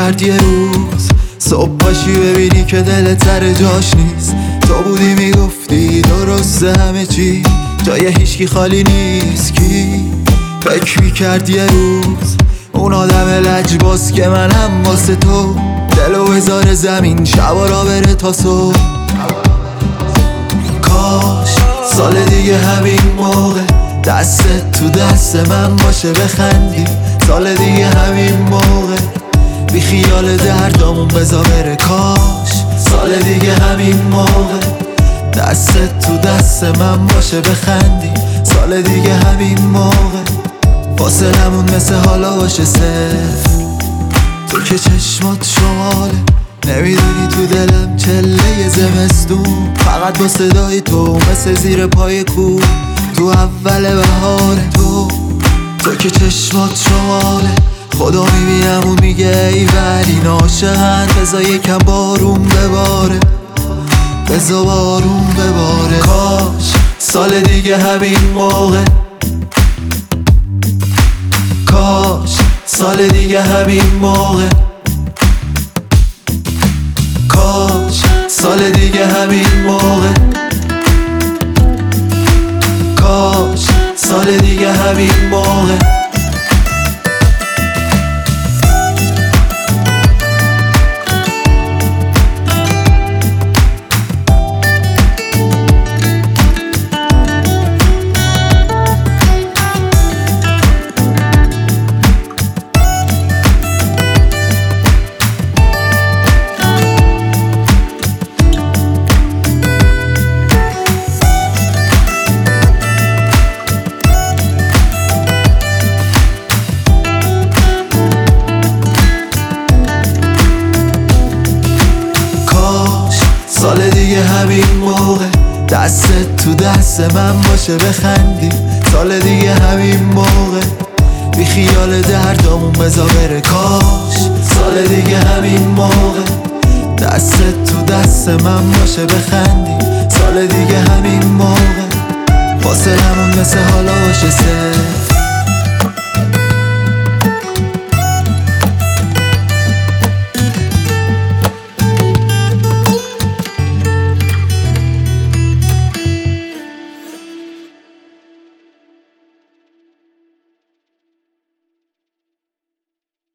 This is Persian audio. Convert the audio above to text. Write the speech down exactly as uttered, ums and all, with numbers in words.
کرد یه روز صبح باشی ببینی که دلت سر جاش نیست. تو بودی میگفتی درسته همه چی، جای هیچکی خالی نیست. کی فکر میکرد یه روز اون آدم لجباز که من هم واسه تو دلو بذاره زمین شبا را بره تا صبح. کاش سال دیگه همین موقع دستت تو دست من باشه بخندی. سال دیگه همین موقع بی خیال دردامون بزا بره. کاش سال دیگه همین موقع دستت تو دست من باشه بخندی. سال دیگه همین موقع فاصلمون مثل حالا باشه صفر. تو که چشمات شماله نمیدونی تو دلم چله زمستون، فقط با صدای تو مثل زیر پای کو تو اول بهار. تو تو که چشمات شماله خدا میبینم اون میگه ای ولی ناشهن بزا یکم بارون بباره، بزا بارون بباره. کاش سال دیگه همین موقع، کاش سال دیگه همین موقع، کاش سال دیگه همین موقع، کاش سال دیگه همین موقع. سال دیگه همین موقع دستت تو دست من باشه بخندی. سال دیگه همین موقع بی خیال دردامون بزا بره. کاش سال دیگه همین موقع دستت تو دست من باشه بخندی. سال دیگه همین موقع فاصلمون مثل حالا باشه صفر.